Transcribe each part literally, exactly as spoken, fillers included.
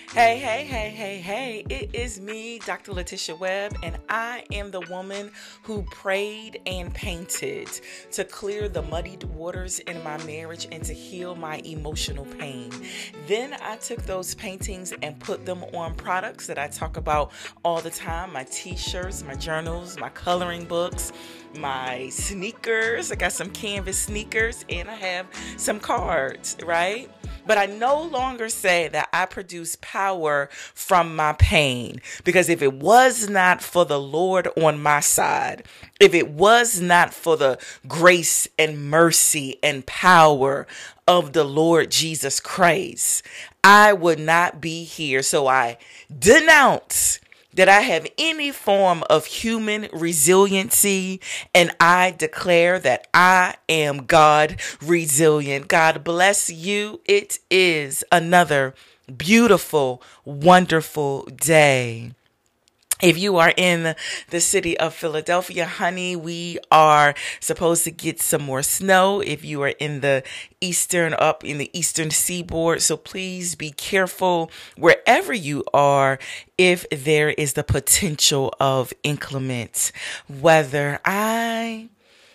Hey, hey, hey, hey, hey, it is me, Doctor Letitia Webb, and I am the woman who prayed and painted to clear the muddied waters in my marriage and to heal my emotional pain. Then I took those paintings and put them on products that I talk about all the time, my t-shirts, my journals, my coloring books, my sneakers. I got some canvas sneakers and I have some cards, right? But I no longer say that I produce power from my pain, because if it was not for the Lord on my side, if it was not for the grace and mercy and power of the Lord Jesus Christ, I would not be here. So I denounce that I have any form of human resiliency, and I declare that I am God resilient. God bless you. It is another beautiful, wonderful day. If you are in the city of Philadelphia, honey, we are supposed to get some more snow. If you are in the eastern, up in the eastern seaboard, so please be careful wherever you are if there is the potential of inclement weather. I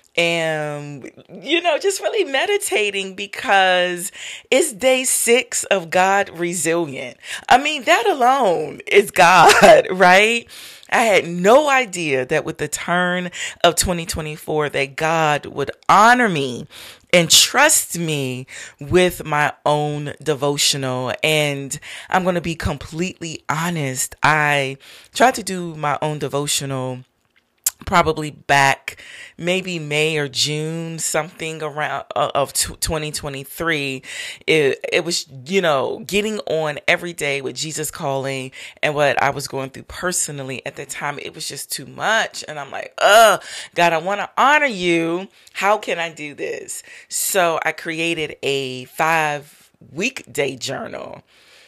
am, you know, just really meditating because it's day six of God resilient. I mean, that alone is God, right? I had no idea that with the turn of twenty twenty-four that God would honor me and trust me with my own devotional. And I'm going to be completely honest. I tried to do my own devotional probably back maybe May or June, something around uh, of twenty twenty-three. It, it was, you know, getting on every day with Jesus Calling and what I was going through personally at the time. It was just too much. And I'm like, oh, God, I want to honor you. How can I do this? So I created a five weekday journal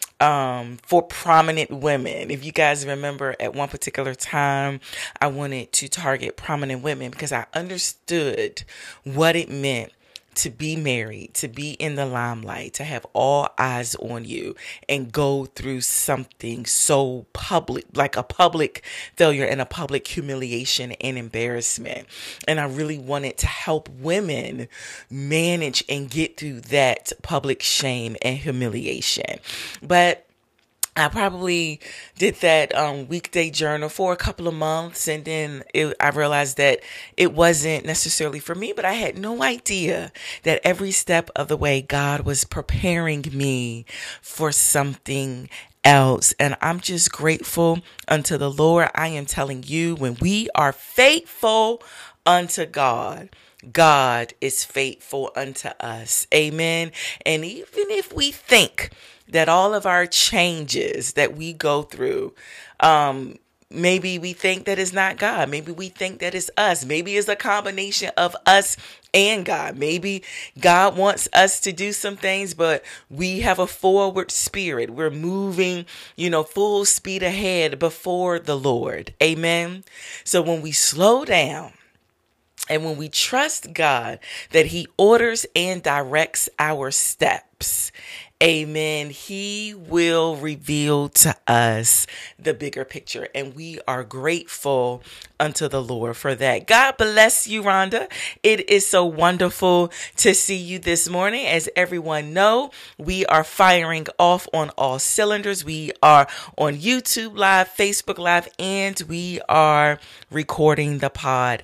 Um, for prominent women. If you guys remember, at one particular time, I wanted to target prominent women because I understood what it meant to be married, to be in the limelight, to have all eyes on you and go through something so public, like a public failure and a public humiliation and embarrassment. And I really wanted to help women manage and get through that public shame and humiliation. But I probably did that um, weekday journal for a couple of months, and then it, I realized that it wasn't necessarily for me, but I had no idea that every step of the way God was preparing me for something else. And I'm just grateful unto the Lord. I am telling you, when we are faithful unto God, God is faithful unto us. Amen. And even if we think that all of our changes that we go through, um, maybe we think that it's not God. Maybe we think that it's us. Maybe it's a combination of us and God. Maybe God wants us to do some things, but we have a forward spirit. We're moving, you know, full speed ahead before the Lord. Amen. So when we slow down, and when we trust God that He orders and directs our steps, amen, He will reveal to us the bigger picture. And we are grateful unto the Lord for that. God bless you, Rhonda. It is so wonderful to see you this morning. As everyone know, we are firing off on all cylinders. We are on YouTube Live, Facebook Live, and we are recording the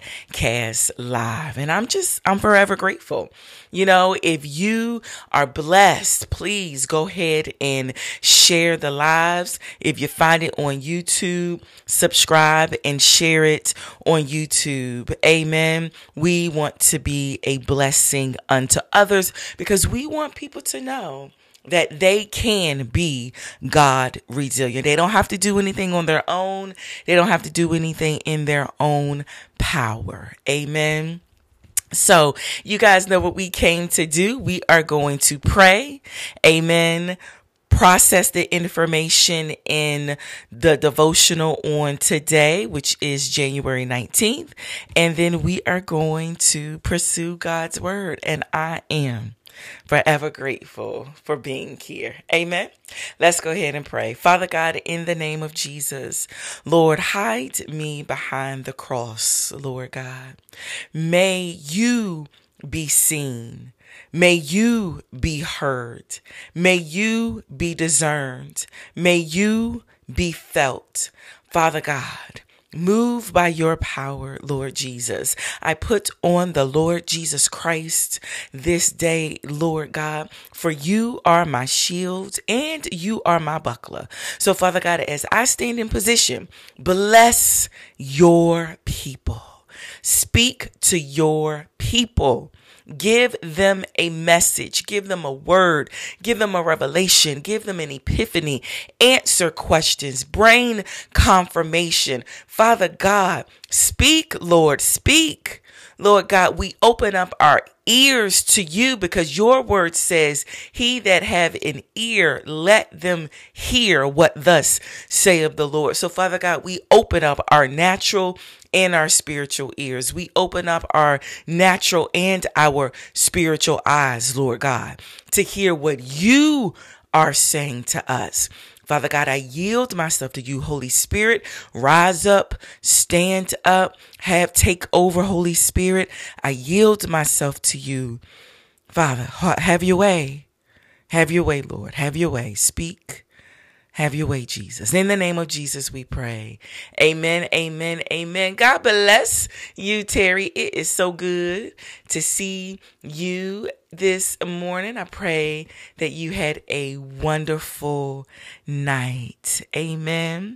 podcast live. And I'm just, I'm forever grateful. You know, if you are blessed, please go ahead and share the lives. If you find it on YouTube, subscribe and share it on YouTube. Amen. We want to be a blessing unto others because we want people to know that they can be God resilient. They don't have to do anything on their own. They don't have to do anything in their own power. Amen. So you guys know what we came to do. We are going to pray. Amen. Process the information in the devotional on today, which is January nineteenth. And then we are going to pursue God's word. And I am Forever grateful for being here. Amen. Let's go ahead and pray. Father God, in the name of Jesus, Lord, hide me behind the cross, Lord God. May you be seen. May you be heard. May you be discerned. May you be felt. Father God, move by your power, Lord Jesus. I put on the Lord Jesus Christ this day, Lord God, for you are my shield and you are my buckler. So, Father God, as I stand in position, bless your people. Speak to your people. Give them a message, give them a word, give them a revelation, give them an epiphany, answer questions, brain confirmation. Father God, speak, Lord, speak. Lord God, we open up our ears to you because your word says, he that have an ear, let them hear what thus saith the Lord. So Father God, we open up our natural and our spiritual ears. We open up our natural and our spiritual eyes, Lord God, to hear what you are saying to us. Father God, I yield myself to you, Holy Spirit. Rise up, stand up, have take over, Holy Spirit. I yield myself to you. Father, have your way. Have your way, Lord. Have your way. Speak. Have your way, Jesus. In the name of Jesus, we pray. Amen, amen, amen. God bless you, Terry. It is so good to see you this morning. I pray that you had a wonderful night. Amen.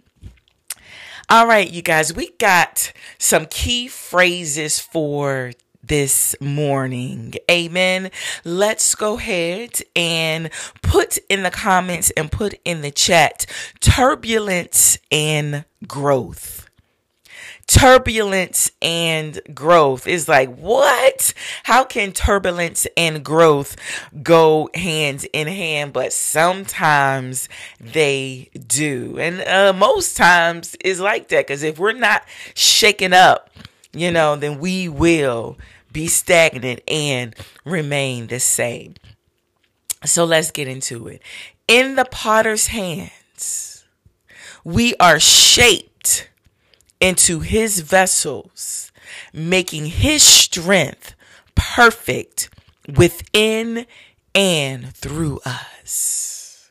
All right, you guys, we got some key phrases for this morning. Amen. Let's go ahead and put in the comments and put in the chat turbulence and growth. Turbulence and growth is like, what? How can turbulence and growth go hand in hand? But sometimes they do. And uh, most times it's like that, because if we're not shaken up, you know, then we will be stagnant and remain the same. So let's get into it. In the potter's hands, we are shaped into his vessels, making his strength perfect within and through us.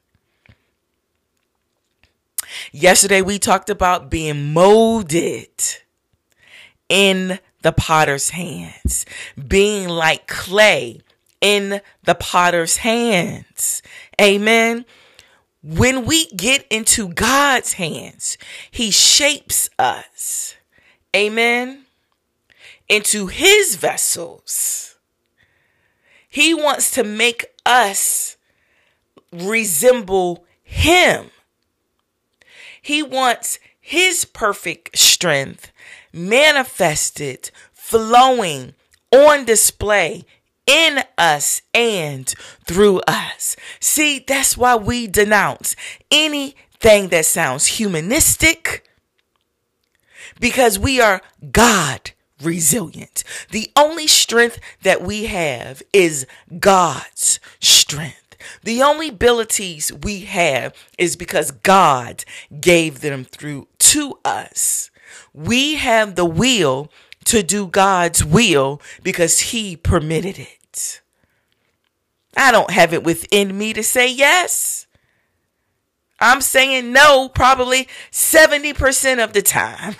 Yesterday, we talked about being molded in the potter's hands, being like clay in the potter's hands. Amen. When we get into God's hands, he shapes us. Amen. Into his vessels. He wants to make us resemble him. He wants his perfect strength manifested, flowing, on display in us and through us. See, that's why we denounce anything that sounds humanistic, because we are God resilient. The only strength that we have is God's strength. The only abilities we have is because God gave them through to us. We have the will to do God's will because he permitted it. I don't have it within me to say yes. I'm saying no probably seventy percent of the time.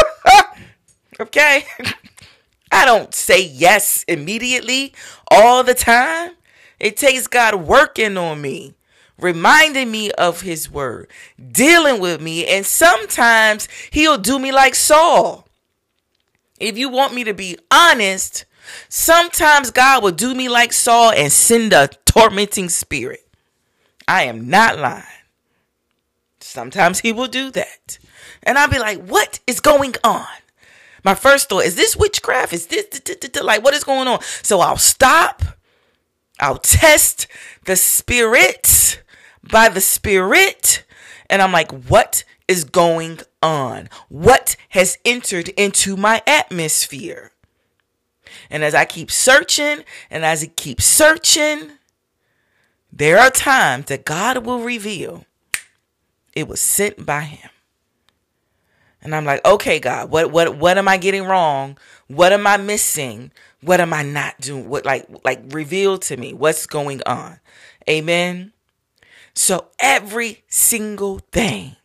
Okay? I don't say yes immediately all the time. It takes God working on me, reminding me of his word, dealing with me. And sometimes he'll do me like Saul. If you want me to be honest, sometimes God will do me like Saul and send a tormenting spirit. I am not lying. Sometimes he will do that. And I'll be like, what is going on? My first thought, is this witchcraft? Is this, like, what is going on? So I'll stop. I'll test the spirit by the spirit. And I'm like, what is going on? What has entered into my atmosphere? And as I keep searching and as I keep searching, there are times that God will reveal it was sent by him. And I'm like, okay, God, what, what, what am I getting wrong? What am I missing? What am I not doing? What, like, like reveal to me what's going on. Amen. So every single thing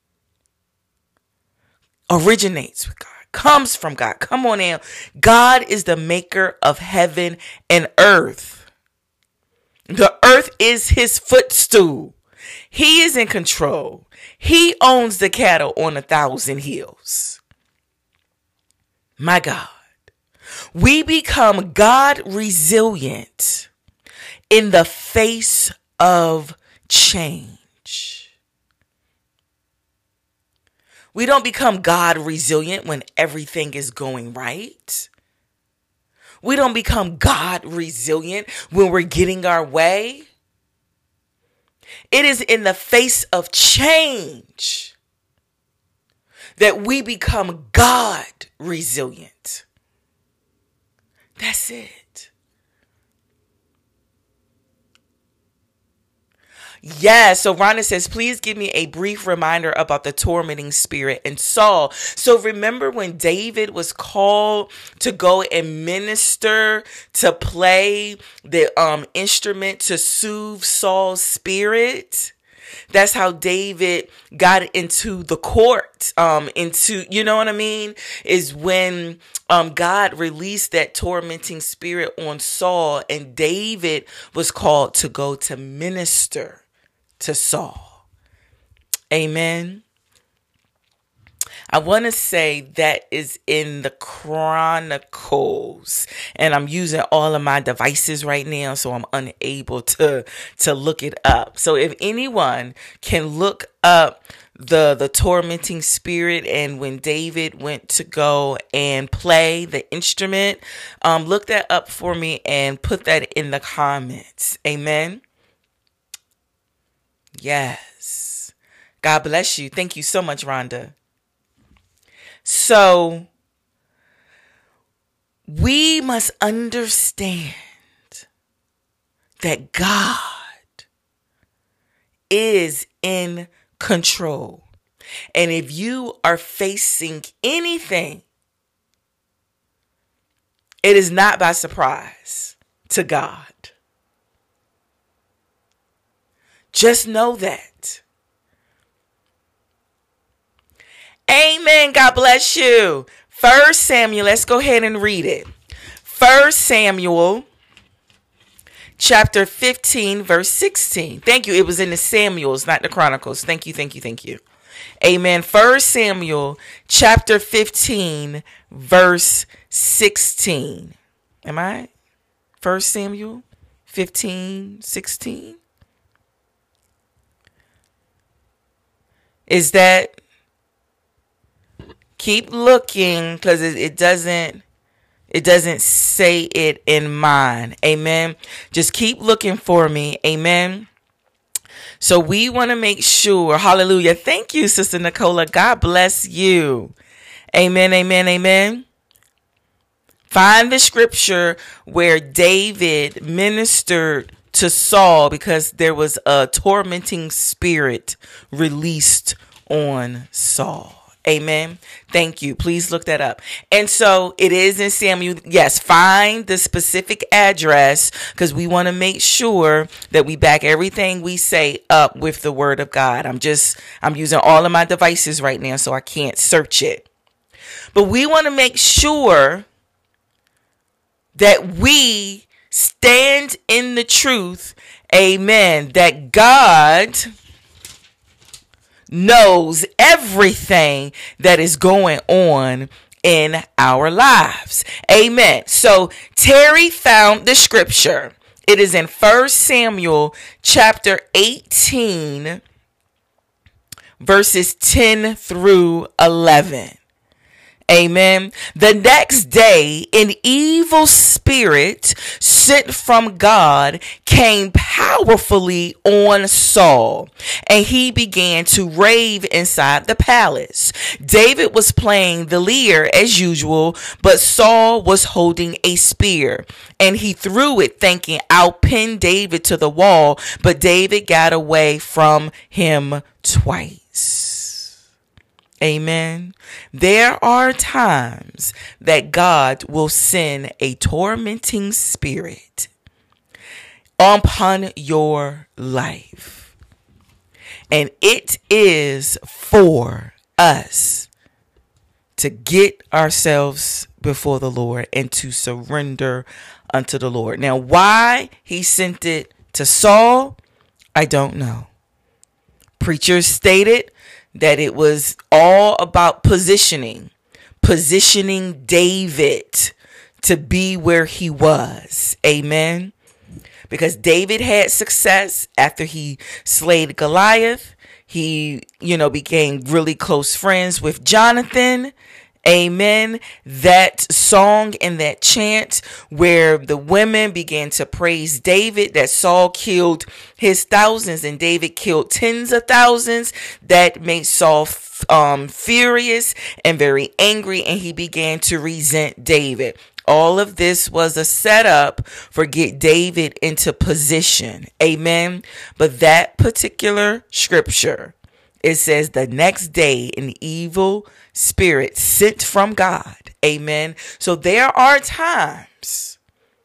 originates with God, comes from God. Come on now. God is the maker of heaven and earth. The earth is his footstool. He is in control. He owns the cattle on a thousand hills. My God. We become God resilient in the face of change. We don't become God resilient when everything is going right. We don't become God resilient when we're getting our way. It is in the face of change that we become God resilient. That's it. Yes. So Rhonda says, please give me a brief reminder about the tormenting spirit and Saul. So remember when David was called to go and minister, to play the um, instrument to soothe Saul's spirit? That's how David got into the court, um, into, you know what I mean? Is when um, God released that tormenting spirit on Saul, and David was called to go to minister to Saul. Amen. I want to say that is in the Chronicles, and I'm using all of my devices right now, so I'm unable to, to look it up. So if anyone can look up the, the tormenting spirit and when David went to go and play the instrument, um, look that up for me and put that in the comments. Amen. Yes. God bless you. Thank you so much, Rhonda. So we must understand that God is in control. And if you are facing anything, it is not by surprise to God. Just know that. Amen. God bless you. First Samuel, let's go ahead and read it. First Samuel, chapter fifteen, verse sixteen. Thank you. It was in the Samuels, not the Chronicles. Thank you, thank you, thank you. Amen. First Samuel, chapter fifteen, verse sixteen. Am I? First Samuel, fifteen, sixteen. Is that? Keep looking, because it, it doesn't it doesn't say it in mine. Amen. Just keep looking for me. Amen. So we want to make sure. Hallelujah. Thank you, Sister Nicola. God bless you. Amen. Amen. Amen. Find the scripture where David ministered to Saul because there was a tormenting spirit released on Saul. Amen. Thank you. Please look that up. And so it is in Samuel. Yes, find the specific address because we want to make sure that we back everything we say up with the word of God. I'm just, I'm using all of my devices right now, so I can't search it. But we want to make sure that we stand in the truth. Amen. That God knows everything that is going on in our lives. Amen. So Terry found the scripture. It is in First Samuel chapter eighteen, verses ten through eleven. Amen. The next day, an evil spirit sent from God came powerfully on Saul, and he began to rave inside the palace. David was playing the lyre as usual, but Saul was holding a spear, and he threw it thinking, "I'll pin David to the wall," but David got away from him twice. Amen. There are times that God will send a tormenting spirit upon your life. And it is for us to get ourselves before the Lord and to surrender unto the Lord. Now, why he sent it to Saul, I don't know. Preachers stated that it was all about positioning, positioning David to be where he was. Amen. Because David had success after he slayed Goliath. He, you know, became really close friends with Jonathan. Amen. That song and that chant where the women began to praise David, that Saul killed his thousands and David killed tens of thousands, that made Saul um, furious and very angry, and he began to resent David. All of this was a setup for get David into position. Amen. But that particular scripture, it says the next day an evil spirit sent from God. Amen. So there are times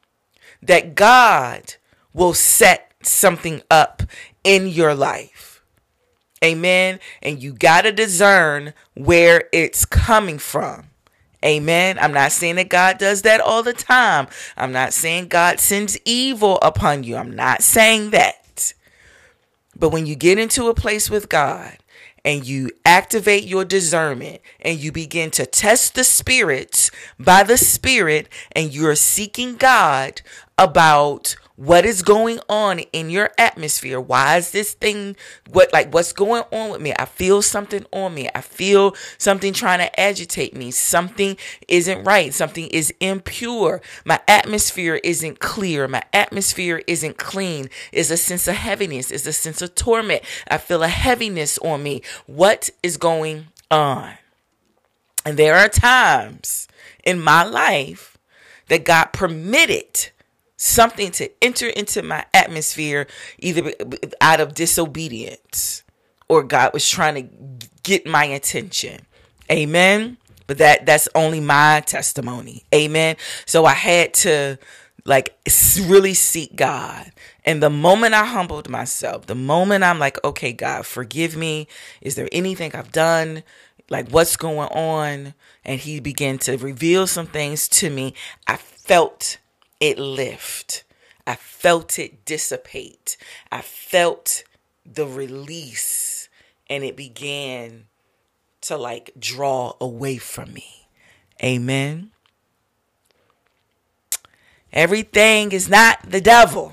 that God will set something up in your life. Amen. And you got to discern where it's coming from. Amen. I'm not saying that God does that all the time. I'm not saying God sends evil upon you. I'm not saying that. But when you get into a place with God and you activate your discernment and you begin to test the spirits by the Spirit, and you're seeking God about what is going on in your atmosphere. Why is this thing, what, like, what's going on with me? I feel something on me. I feel something trying to agitate me. Something isn't right. Something is impure. My atmosphere isn't clear. My atmosphere isn't clean. It's a sense of heaviness. It's a sense of torment. I feel a heaviness on me. What is going on? And there are times in my life that God permitted something to enter into my atmosphere, either out of disobedience or God was trying to get my attention. Amen. But that that's only my testimony. Amen. So I had to like really seek God. And the moment I humbled myself, the moment I'm like, okay, God, forgive me. Is there anything I've done? Like, what's going on? And he began to reveal some things to me. I felt it lift. I felt it dissipate. I felt the release, and it began to like draw away from me. Amen. Everything is not the devil.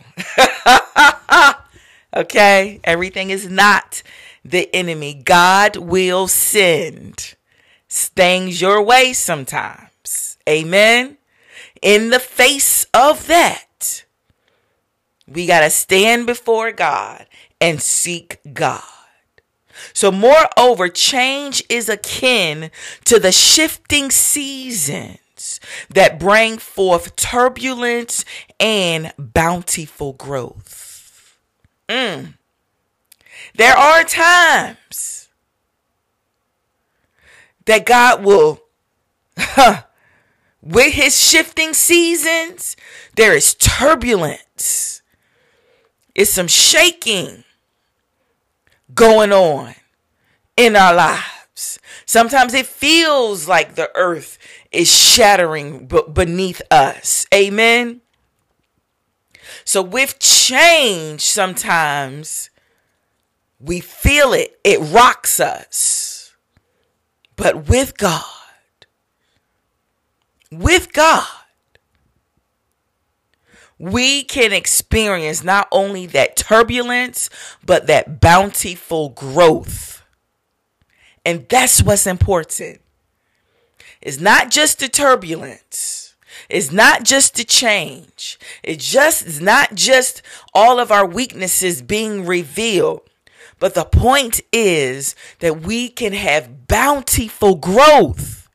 Okay? Everything is not the enemy. God will send things your way sometimes. Amen. In the face of that, we got to stand before God and seek God. So moreover, change is akin to the shifting seasons that bring forth turbulence and bountiful growth. Mm. There are times that God will, huh, with his shifting seasons, there is turbulence. It's some shaking going on in our lives. Sometimes it feels like the earth is shattering b- beneath us. Amen. So with change, sometimes we feel it. It rocks us. But with God, with God, we can experience not only that turbulence, but that bountiful growth. And that's what's important. It's not just the turbulence. It's not just the change. It just it's not just all of our weaknesses being revealed. But the point is that we can have bountiful growth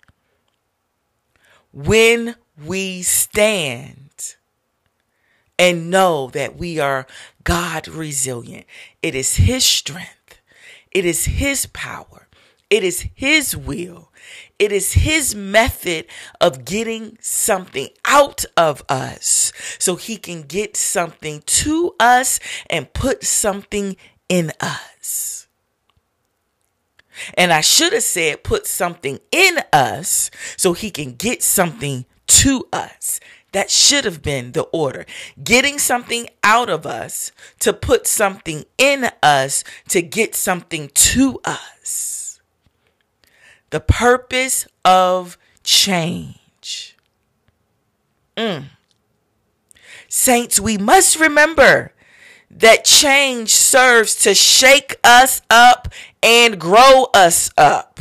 when we stand and know that we are God resilient. It is His strength. It is His power. It is His will. It is His method of getting something out of us so He can get something to us and put something in us. And I should have said put something in us so He can get something to us. That should have been the order. Getting something out of us to put something in us to get something to us. The purpose of change. Mm. Saints, we must remember that change serves to shake us up and grow us up.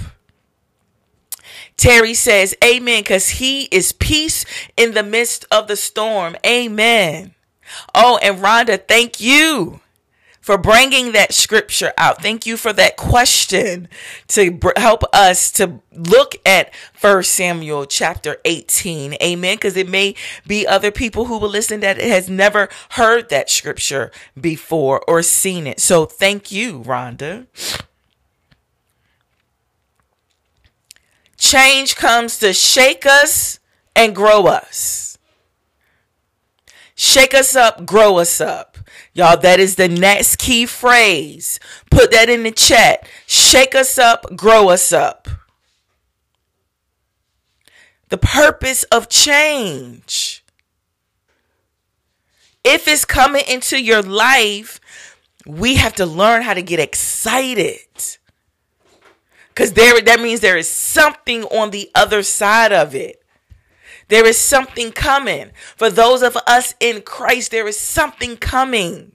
Terry says, amen, because He is peace in the midst of the storm. Amen. Oh, and Rhonda, thank you for bringing that scripture out. Thank you for that question to br- help us to look at First Samuel chapter eighteen. Amen. Because it may be other people who will listen that has never heard that scripture before or seen it. So thank you, Rhonda. Change comes to shake us and grow us. Shake us up, grow us up. Y'all, that is the next key phrase. Put that in the chat. Shake us up, grow us up. The purpose of change. If it's coming into your life, we have to learn how to get excited. Because there, that means there is something on the other side of it. There is something coming. For those of us in Christ, there is something coming.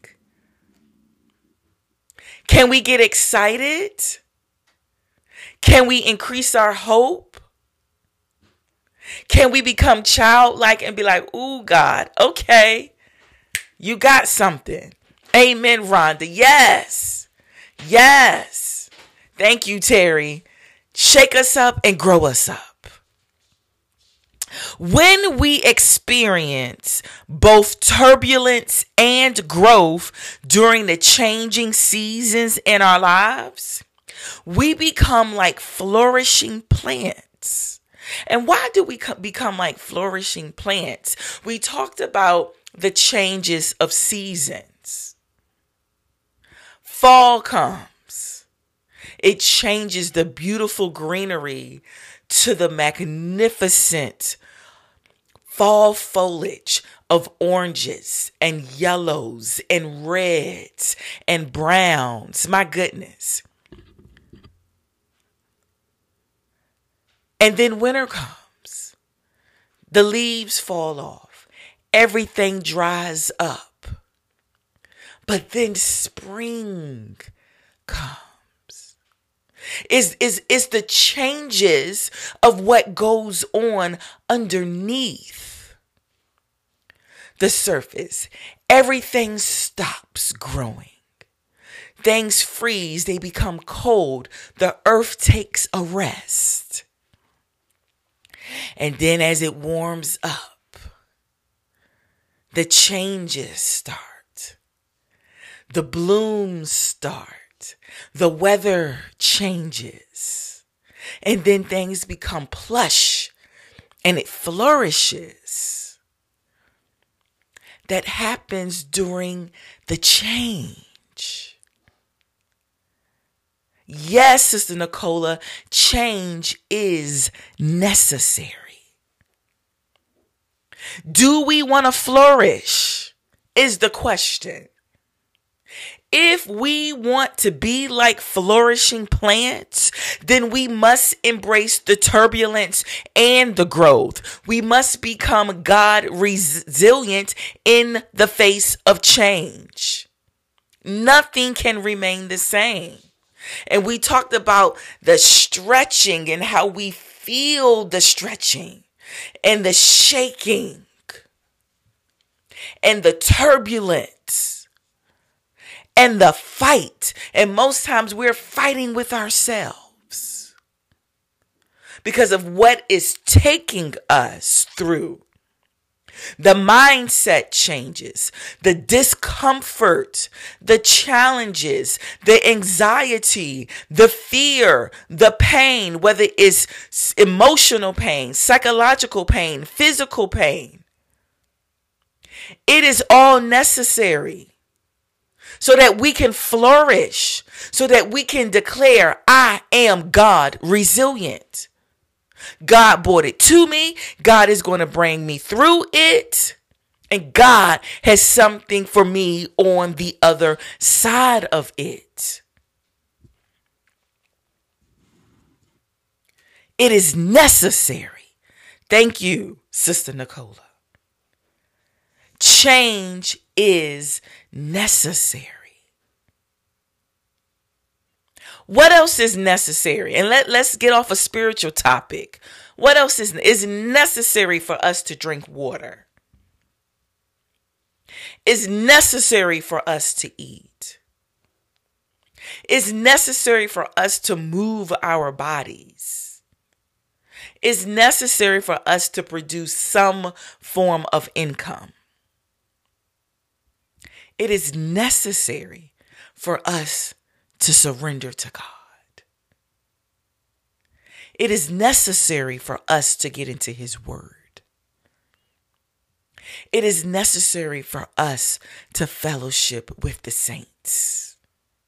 Can we get excited? Can we increase our hope? Can we become childlike and be like, ooh, God, okay, you got something. Amen, Rhonda. Yes. Yes. Thank you, Terry. Shake us up and grow us up. When we experience both turbulence and growth during the changing seasons in our lives, we become like flourishing plants. And why do we become like flourishing plants? We talked about the changes of seasons. Fall comes. It changes the beautiful greenery to the magnificent fall foliage of oranges and yellows and reds and browns. My goodness. And then winter comes. The leaves fall off. Everything dries up. But then spring comes. Is is is the changes of what goes on underneath the surface. Everything stops growing. Things freeze, they become cold. The earth takes a rest. And then as it warms up, the changes start. The blooms start. The weather changes. And then things become plush and it flourishes. That happens during the change. Yes, Sister Nicola, change is necessary. Do we want to flourish? Is the question. If we want to be like flourishing plants, then we must embrace the turbulence and the growth. We must become God resilient in the face of change. Nothing can remain the same. And we talked about the stretching and how we feel the stretching and the shaking and the turbulence and the fight. And most times we're fighting with ourselves because of what is taking us through. The mindset changes, the discomfort, the challenges, the anxiety, the fear, the pain, whether it's emotional pain, psychological pain, physical pain. It is all necessary so that we can flourish, so that we can declare, I am God resilient. God brought it to me. God is going to bring me through it. And God has something for me on the other side of it. It is necessary. Thank you, Sister Nicola. Change is necessary. What else is necessary? And let, let's get off a spiritual topic. What else is, is necessary for us to drink water? It's necessary for us to eat. It's necessary for us to move our bodies. It's necessary for us to produce some form of income. It is necessary for us to surrender to God. It is necessary for us to get into His Word. It is necessary for us to fellowship with the saints.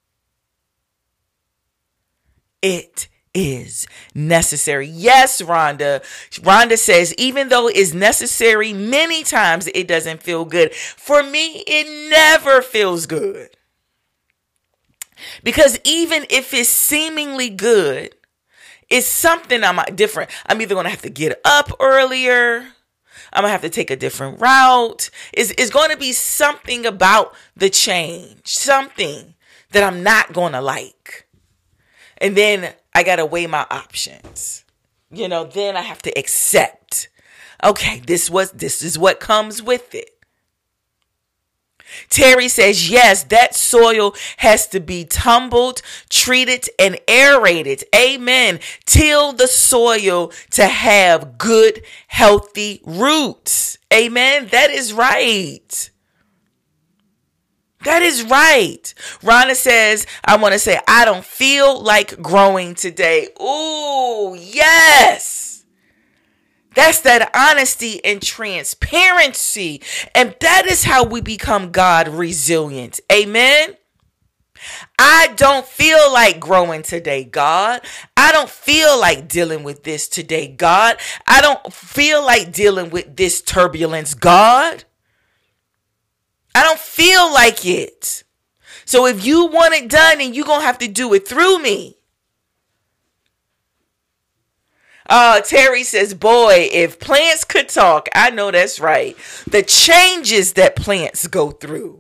It is necessary. Yes, Rhonda. Rhonda says, even though it's necessary, many times it doesn't feel good. For me, it never feels good. Because even if it's seemingly good, it's something I'm different. I'm either going to have to get up earlier. I'm going to have to take a different route. It's, it's going to be something about the change, something that I'm not going to like. And then I got to weigh my options. You know, then I have to accept. Okay, this was, this is what comes with it. Terry says, yes, that soil has to be tumbled, treated, and aerated. Amen. Till the soil to have good, healthy roots. Amen. That is right. That is right. Rhonda says, I want to say, I don't feel like growing today. Ooh, yes. That's that honesty and transparency. And that is how we become God resilient. Amen. I don't feel like growing today, God. I don't feel like dealing with this today, God. I don't feel like dealing with this turbulence, God. I don't feel like it. So if you want it done, then you're going to have to do it through me. Uh, Terry says, boy, if plants could talk, I know that's right. The changes that plants go through.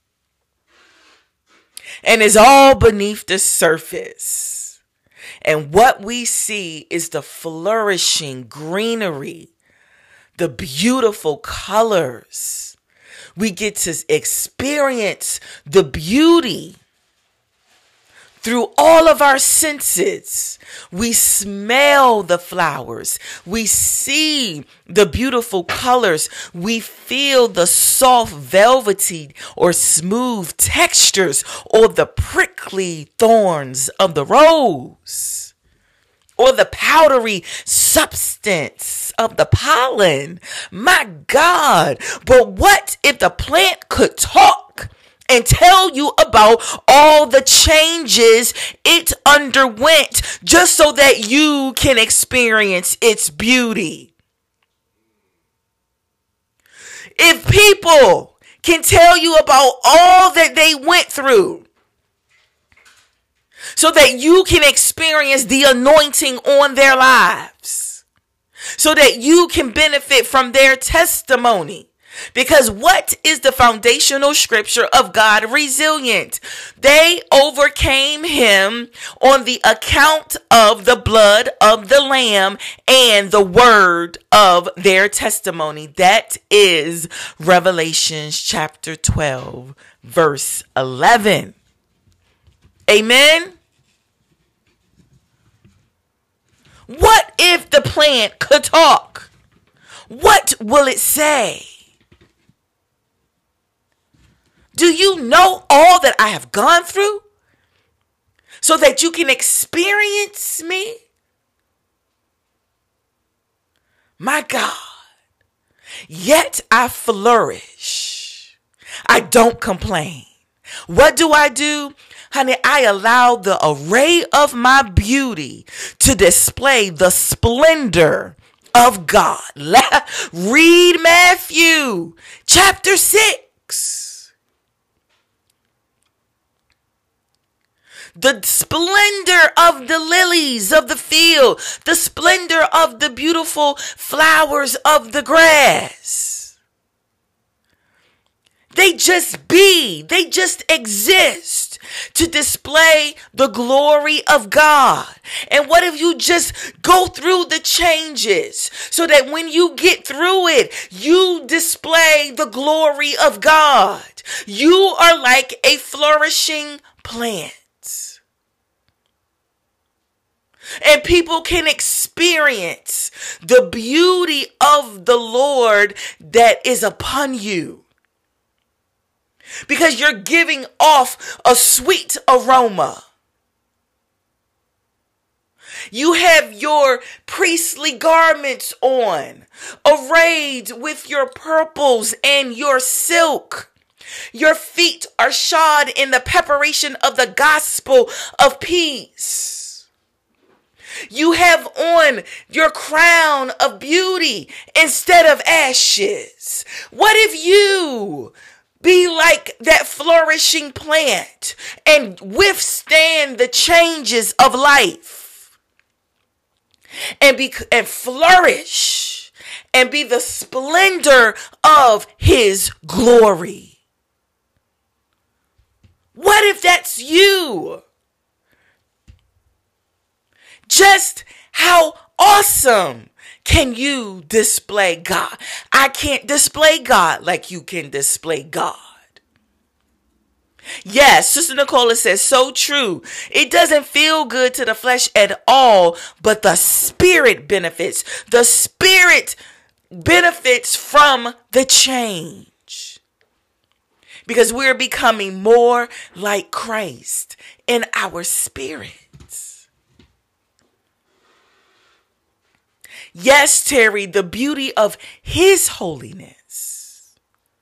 And it's all beneath the surface. And what we see is the flourishing greenery, the beautiful colors. We get to experience the beauty through all of our senses. We smell the flowers. We see the beautiful colors. We feel the soft, velvety or smooth textures or the prickly thorns of the rose or the powdery substance of the pollen. My God. But what if the plant could talk and tell you about all the changes it underwent just so that you can experience its beauty? If people can tell you about all that they went through so that you can experience the anointing on their lives, so that you can benefit from their testimony, Because what is the foundational scripture of God resilient? They overcame him on the account of the blood of the Lamb and the word of their testimony. That is Revelations chapter twelve, verse eleven. Amen. What if the plant could talk? What will it say? Do you know all that I have gone through so that you can experience me? My God, yet I flourish. I don't complain. What do I do? Honey, I allow the array of my beauty to display the splendor of God. Read Matthew chapter six. The splendor of the lilies of the field, the splendor of the beautiful flowers of the grass. They just be, they just exist to display the glory of God. And what if you just go through the changes so that when you get through it, you display the glory of God? You are like a flourishing plant. And people can experience the beauty of the Lord that is upon you. Because you're giving off a sweet aroma. You have your priestly garments on, arrayed with your purples and your silk. Your feet are shod in the preparation of the gospel of peace. You have on your crown of beauty instead of ashes. What if you be like that flourishing plant and withstand the changes of life and be and flourish and be the splendor of his glory? What if that's you? Just how awesome can you display God? I can't display God like you can display God. Yes, Sister Nicola says, so true. It doesn't feel good to the flesh at all, but the spirit benefits. The spirit benefits from the change. Because we're becoming more like Christ in our spirit. Yes, Terry, the beauty of his holiness.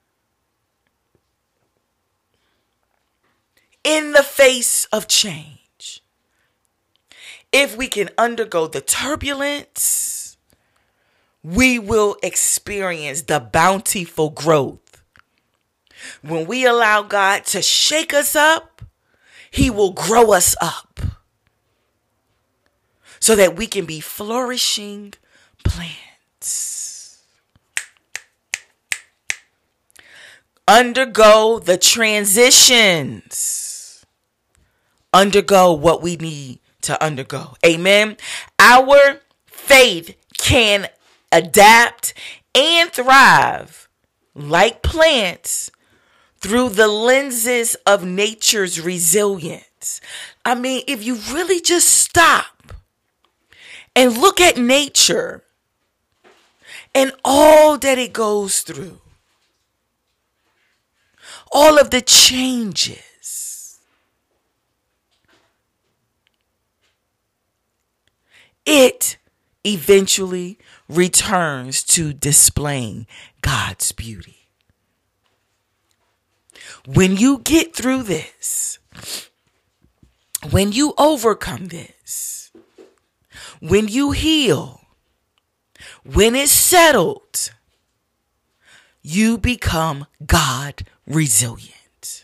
In the face of change. If we can undergo the turbulence, we will experience the bountiful growth. When we allow God to shake us up, he will grow us up so that we can be flourishing plants. Undergo the transitions. Undergo what we need to undergo. Amen. Our faith can adapt and thrive like plants through the lenses of nature's resilience. I mean, if you really just stop and look at nature and all that it goes through, all of the changes, it eventually returns to displaying God's beauty. When you get through this, when you overcome this, when you heal, when it's settled, you become God resilient.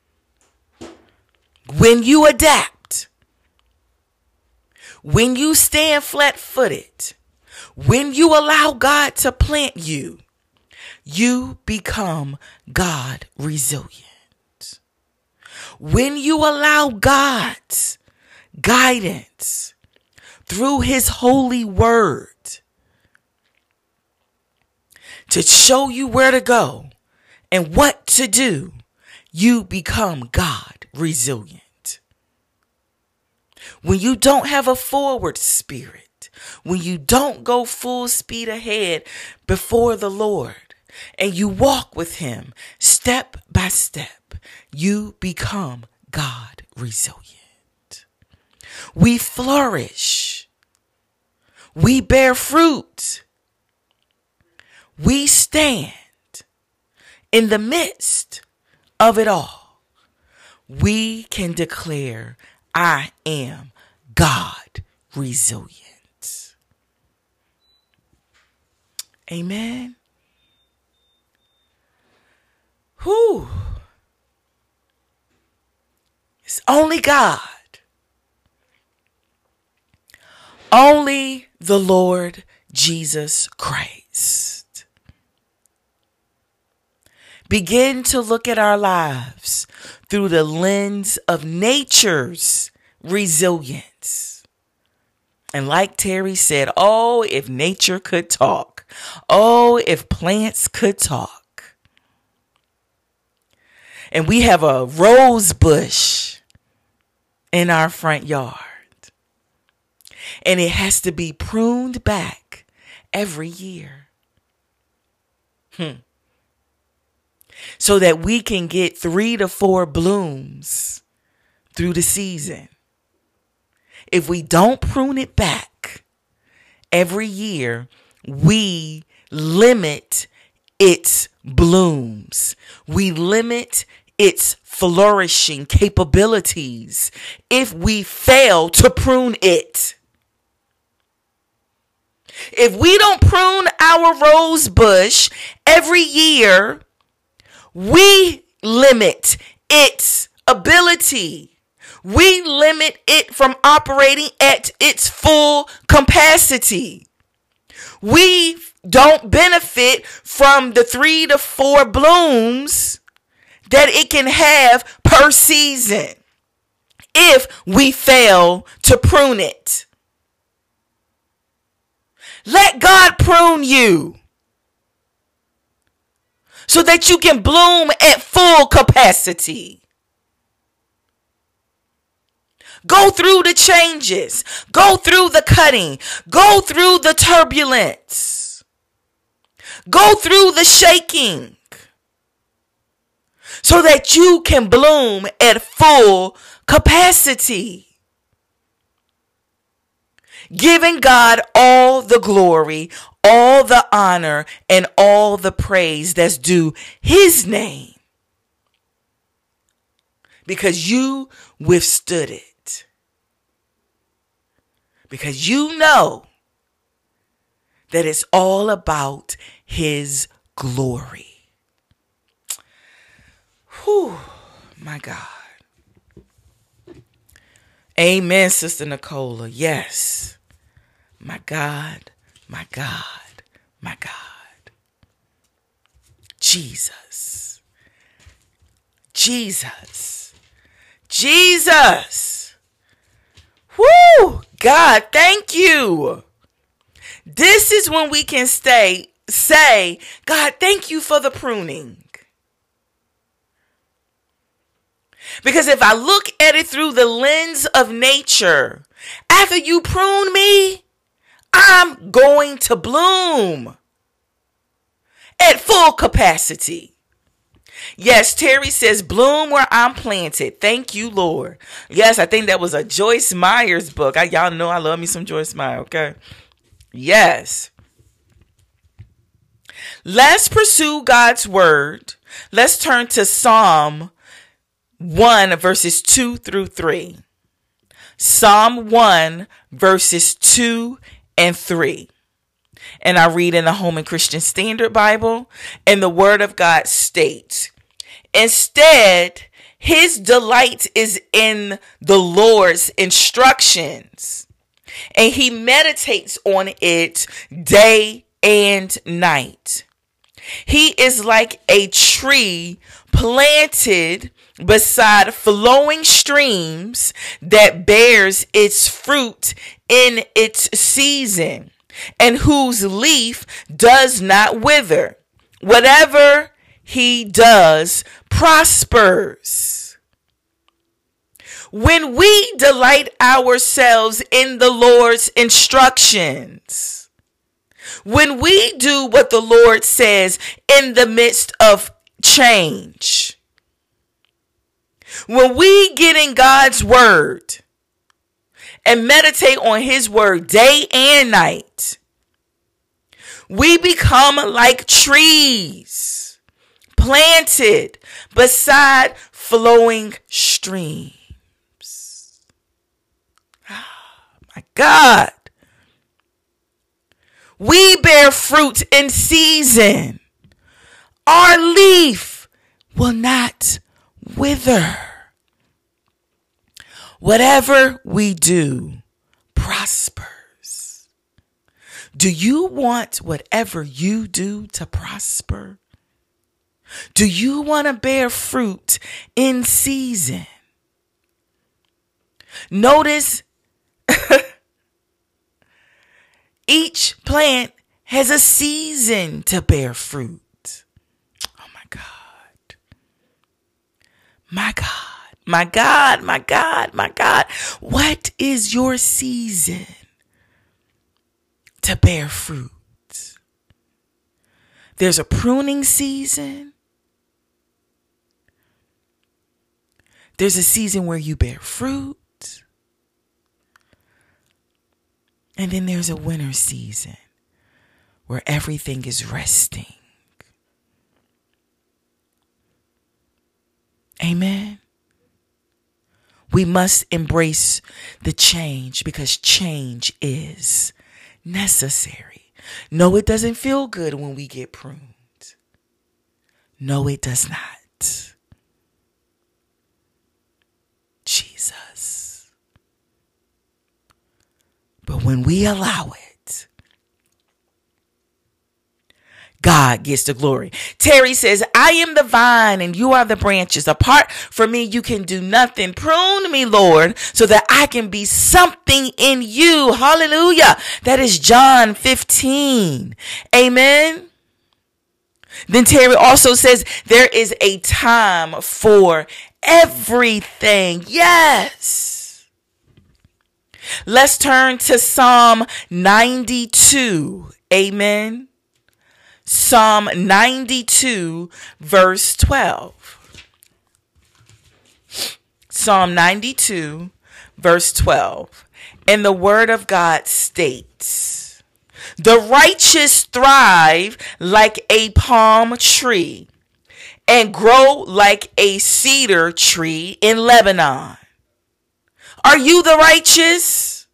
When you adapt, when you stand flat-footed, when you allow God to plant you, you become God resilient. When you allow God's guidance through his holy word to show you where to go and what to do, you become God resilient. When you don't have a forward spirit, when you don't go full speed ahead before the Lord and you walk with him step by step, you become God resilient. We flourish. We bear fruit. We stand in the midst of it all. We can declare, I am God resilient. Amen. Whew. It's only God. Only the Lord Jesus Christ. Begin to look at our lives through the lens of nature's resilience. And like Terry said, oh, if nature could talk. Oh, if plants could talk. And we have a rose bush in our front yard. And it has to be pruned back every year. Hmm. So that we can get three to four blooms through the season. If we don't prune it back every year, we limit its blooms. We limit its flourishing capabilities if we fail to prune it. If we don't prune our rose bush every year, we limit its ability. We limit it from operating at its full capacity. We don't benefit from the three to four blooms that it can have per season if we fail to prune it. Let God prune you so that you can bloom at full capacity. Go through the changes. Go through the cutting. Go through the turbulence. Go through the shaking so that you can bloom at full capacity. Giving God all the glory, all the honor, and all the praise that's due his name. Because you withstood it. Because you know that it's all about his glory. Whew, my God. Amen, Sister Nicola. Yes. My God, my God, my God. Jesus. Jesus. Jesus. Woo! God, thank you. This is when we can stay, say, God, thank you for the pruning. Because if I look at it through the lens of nature, after you prune me, I'm going to bloom at full capacity. Yes, Terry says, bloom where I'm planted. Thank you, Lord. Yes, I think that was a Joyce Meyer's book. I, y'all know I love me some Joyce Meyer, okay? Yes. Let's pursue God's word. Let's turn to Psalm one, verses two through three. Psalm one, verses two and three. And I read in the Holman Christian Standard Bible, and the word of God states, instead, his delight is in the Lord's instructions, and he meditates on it day and night. He is like a tree planted beside flowing streams that bears its fruit in its season, and whose leaf does not wither. Whatever he does prospers. When we delight ourselves in the Lord's instructions, when we do what the Lord says in the midst of change, when we get in God's word and meditate on his word day and night, we become like trees planted beside flowing streams. My God. We bear fruit in season. Our leaf will not wither. Whatever we do prospers. Do you want whatever you do to prosper? Do you want to bear fruit in season? Notice each plant has a season to bear fruit. Oh my God. My God. My God. My God. My God. What is your season to bear fruit? There's a pruning season. There's a season where you bear fruit. And then there's a winter season where everything is resting. Amen. We must embrace the change because change is necessary. No, it doesn't feel good when we get pruned. No, it does not. Jesus. But when we allow it, God gets the glory. Terry says, I am the vine and you are the branches. Apart from me, you can do nothing. Prune me, Lord, so that I can be something in you. Hallelujah. That is John fifteen. Amen. Then Terry also says there is a time for everything. Yes. Let's turn to Psalm ninety-two. Amen. Psalm ninety-two, verse twelve. Psalm ninety-two, verse twelve. And the word of God states, the righteous thrive like a palm tree and grow like a cedar tree in Lebanon. Are you the righteous?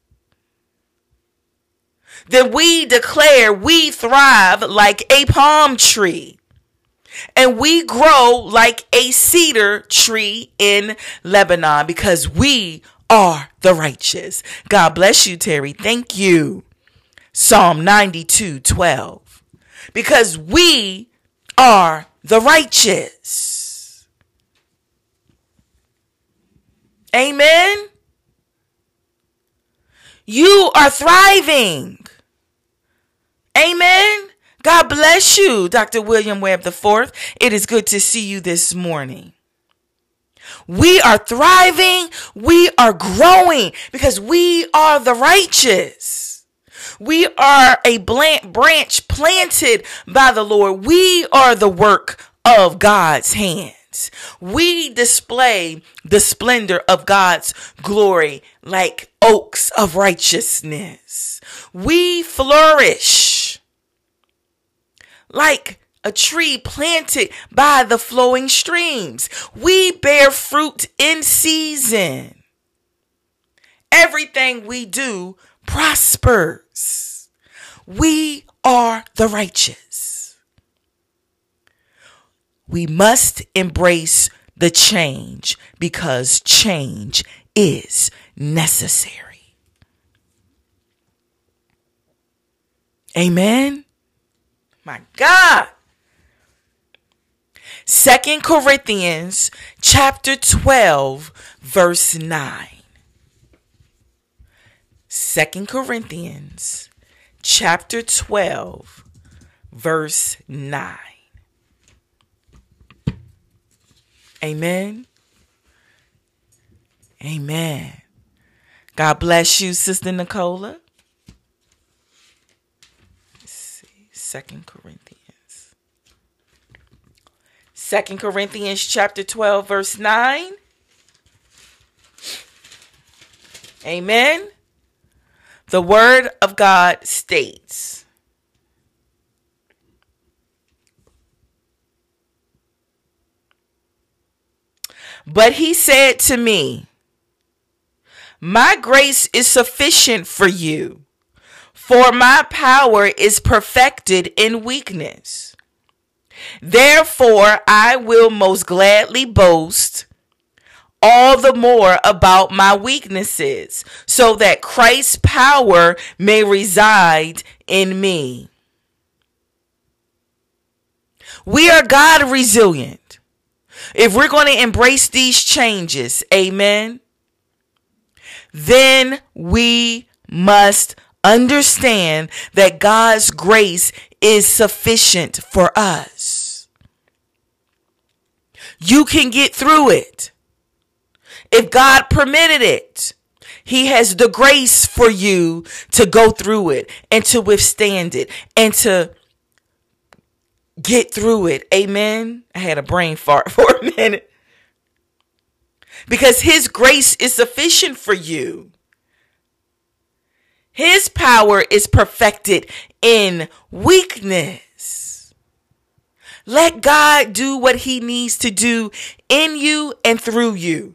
Then we declare we thrive like a palm tree and we grow like a cedar tree in Lebanon because we are the righteous. God bless you, Terry. Thank you. Psalm ninety-two, twelve. Because we are the righteous. Amen. You are thriving. Amen. God bless you, Doctor William Webb the fourth. It is good to see you this morning. We are thriving. We are growing because we are the righteous. We are a branch planted by the Lord. We are the work of God's hands. We display the splendor of God's glory like oaks of righteousness. We flourish like a tree planted by the flowing streams. We bear fruit in season. Everything we do prospers. We are the righteous. We must embrace the change because change is necessary. Amen. My God. Second Corinthians chapter twelve, verse nine. Second Corinthians chapter twelve, verse nine. Amen. Amen. God bless you, Sister Nicola. Let's see. Second Corinthians. Second Corinthians chapter twelve, verse nine. Amen. The word of God states, "But he said to me, my grace is sufficient for you, for my power is perfected in weakness. Therefore, I will most gladly boast all the more about my weaknesses, so that Christ's power may reside in me." We are God resilient. If we're going to embrace these changes, amen, then we must understand that God's grace is sufficient for us. You can get through it. If God permitted it, He has the grace for you to go through it and to withstand it and to get through it. Amen. I had a brain fart for a minute. Because His grace is sufficient for you. His power is perfected in weakness. Let God do what He needs to do in you and through you.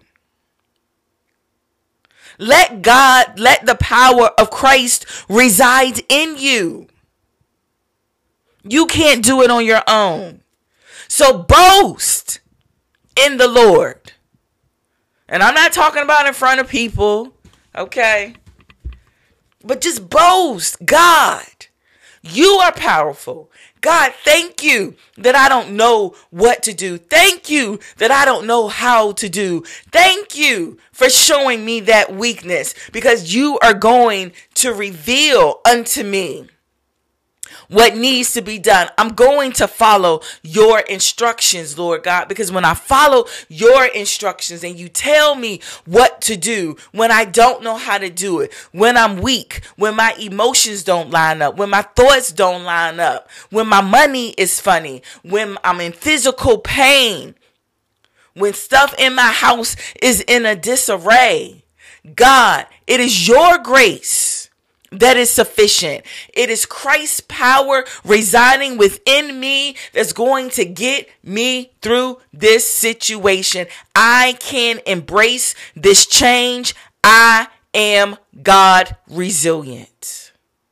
Let God, let the power of Christ reside in you. You can't do it on your own. So boast in the Lord. And I'm not talking about in front of people, okay? But just boast. God, you are powerful. God, thank you that I don't know what to do. Thank you that I don't know how to do. Thank you for showing me that weakness, because you are going to reveal unto me what needs to be done. I'm going to follow your instructions, Lord God, because when I follow your instructions and you tell me what to do, when I don't know how to do it, when I'm weak, when my emotions don't line up, when my thoughts don't line up, when my money is funny, when I'm in physical pain, when stuff in my house is in a disarray, God, it is your grace that is sufficient. It is Christ's power residing within me that's going to get me through this situation. I can embrace this change. I am God resilient.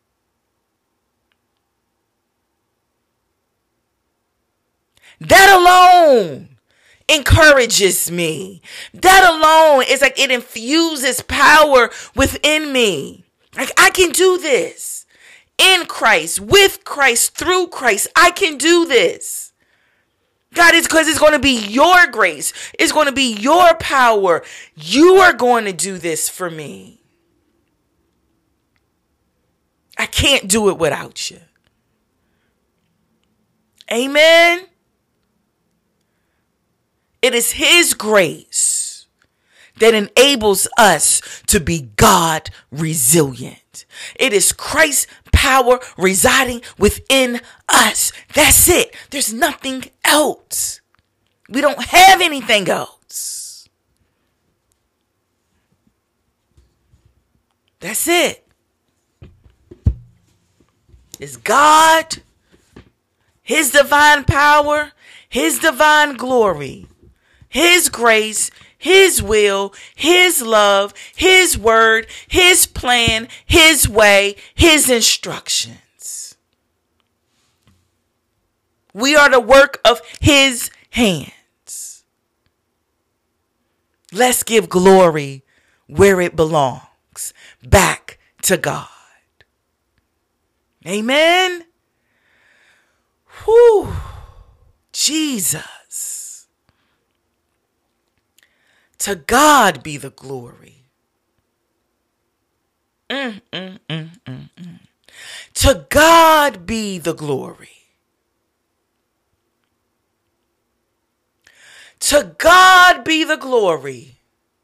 That alone encourages me. That alone is like it infuses power within me. Like, I can do this in Christ, with Christ, through Christ. I can do this. God, it's because it's going to be your grace. It's going to be your power. You are going to do this for me. I can't do it without you. Amen. It is His grace that enables us to be God resilient. It is Christ's power residing within us. That's it. There's nothing else. We don't have anything else. That's it. It's God, His divine power, His divine glory, His grace, His will, His love, His word, His plan, His way, His instructions. We are the work of His hands. Let's give glory where it belongs, back to God. Amen. Whew. Jesus. To God be the glory. Mm, mm, mm, mm, mm. To God be the glory. To God be the glory.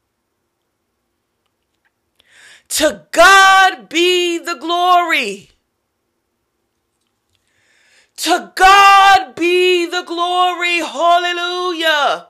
To God be the glory. To God be the glory. Hallelujah.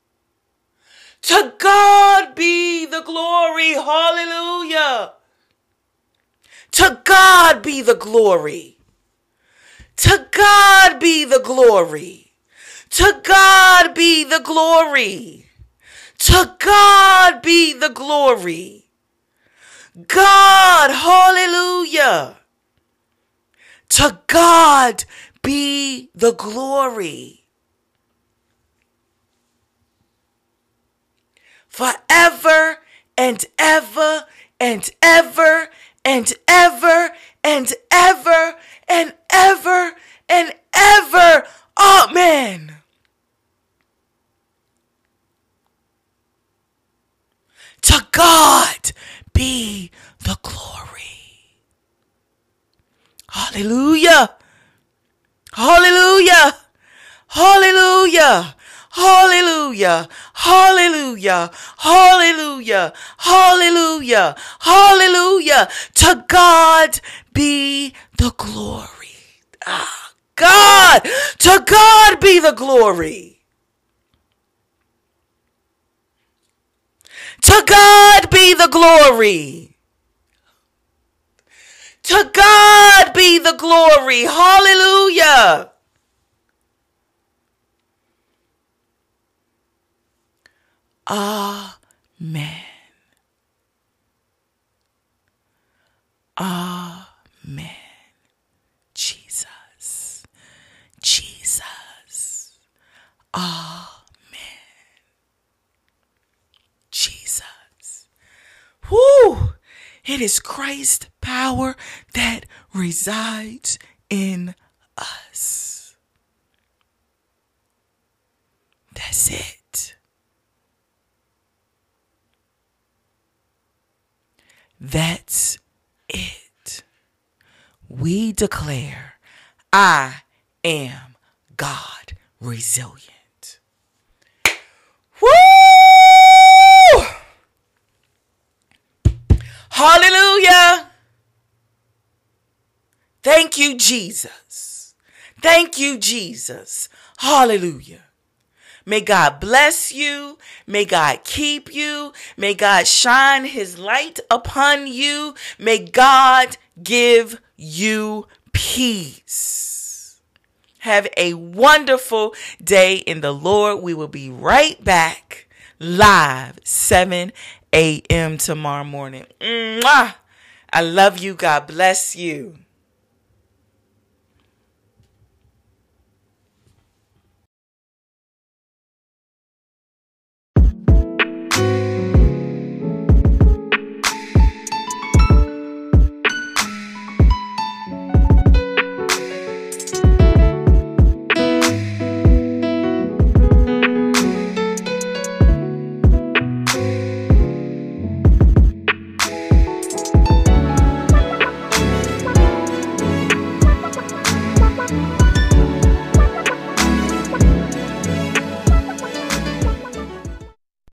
To God be the glory. Hallelujah. To God be the glory. To God be the glory. To God be the glory. To God be the glory. God, hallelujah. To God be the glory. Forever and ever and ever and ever and ever and ever and ever. Amen. To God be the glory. Hallelujah. Hallelujah. Hallelujah. Hallelujah. Hallelujah. Hallelujah. Hallelujah. Hallelujah. To God be the glory. Ah, God. To God be the glory. To God be the glory. To God be the glory. Hallelujah. Amen. Amen. Jesus. Jesus. Amen. Jesus. Whoo! It is Christ's power that resides in us. That's it. That's it. We declare, I am God resilient. Woo! Hallelujah. Thank you, Jesus. Thank you, Jesus. Hallelujah. May God bless you. May God keep you. May God shine his light upon you. May God give you peace. Have a wonderful day in the Lord. We will be right back live seven a.m. tomorrow morning. Mwah! I love you. God bless you.